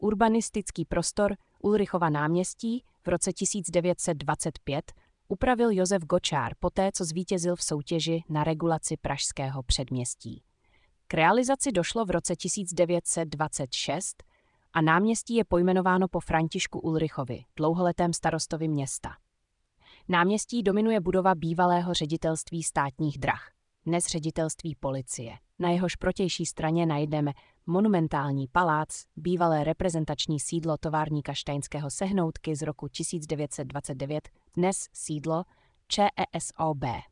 Urbanistický prostor Ulrichova náměstí v roce 1925 upravil Josef Gočár poté, co zvítězil v soutěži na regulaci pražského předměstí. K realizaci došlo v roce 1926 a náměstí je pojmenováno po Františku Ulrichovi, dlouholetém starostovi města. Náměstí dominuje budova bývalého ředitelství státních drah, dnes ředitelství policie. Na jehož protější straně najdeme monumentální palác, bývalé reprezentační sídlo továrníka Štejnského Sehnoutky z roku 1929, dnes sídlo ČESOB.